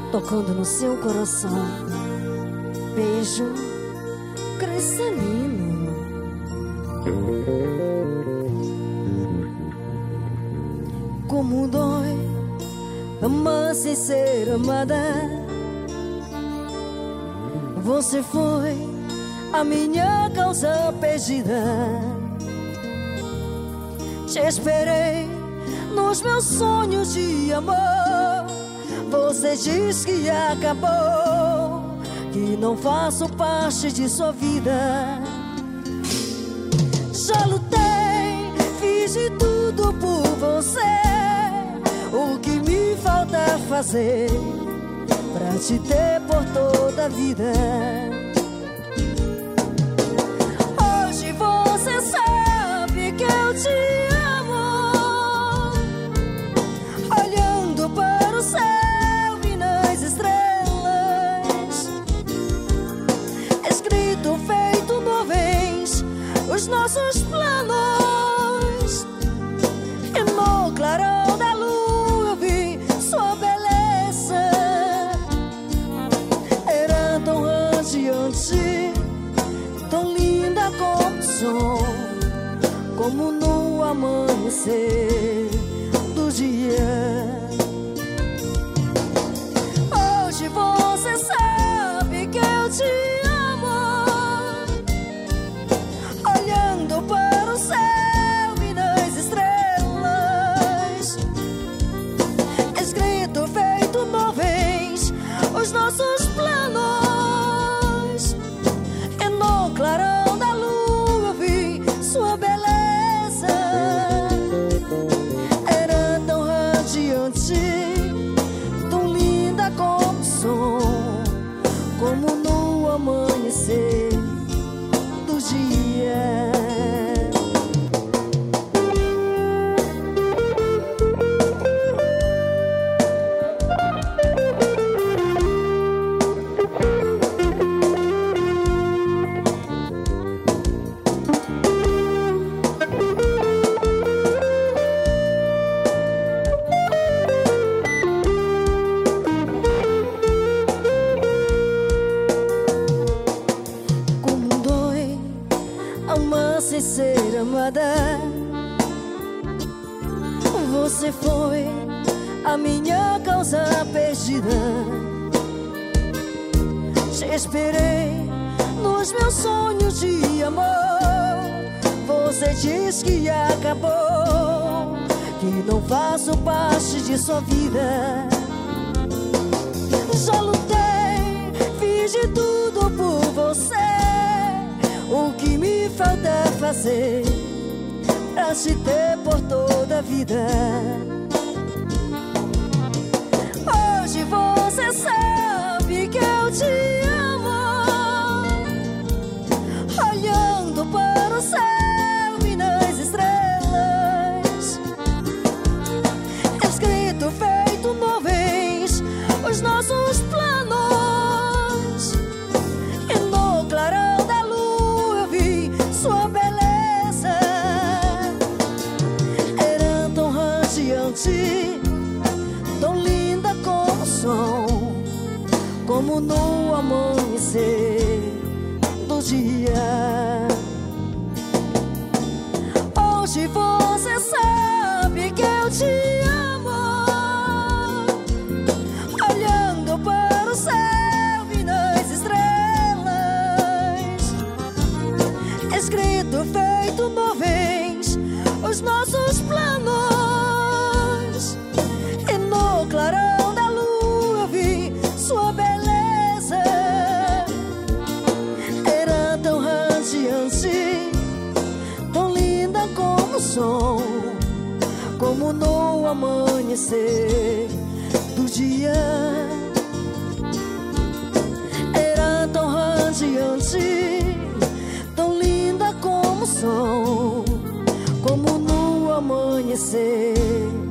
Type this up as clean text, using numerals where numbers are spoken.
tocando no seu coração. Beijo cristalino. Como dói amar sem ser amada. Você foi a minha causa perdida. Te esperei nos meus sonhos de amor. Você diz que acabou, que não faço parte de sua vida. Já lutei, fiz de tudo por você. O que me falta fazer pra te ter por toda a vida? Hoje você sabe que eu te amo. Olhando para o céu e nas estrelas, escrito feito nuvens os nossos planos. E no clarão da lua eu vi sua beleza. Era tão radiante, tão linda como o sol, como no amanhecer do dia. Hoje você sabe que eu te amo. Olhando para o céu e nas estrelas, escrito feito nuvens os nossos planos. E no clarão da lua eu vi sua beleza. Era tão radiante, tão linda como o sol, como no amanhecer do dia. Amar sem ser amada. Você foi a minha causa perdida. Te esperei nos meus sonhos de amor. Você diz que acabou, que não faço parte de sua vida. Já lutei, fiz de tudo por você. O que me falta fazer pra te ter por toda a vida? Hoje você sabe que eu te amo. Olhando para o céu e nas estrelas, escrito feito nuvens os nossos planos. E no clarão da lua eu vi sua beleza. Era tão radiante, tão linda como o sol, como no amanhecer do dia. Hoje você sabe que eu te amo. Olhando para o céu e nas estrelas, escrito feito nuvens os nossos planos. E no clarão da lua eu vi sua beleza. Era tão radiante, tão linda como o sol, como no amanhecer do dia. Era tão radiante, tão linda como o sol, como no amanhecer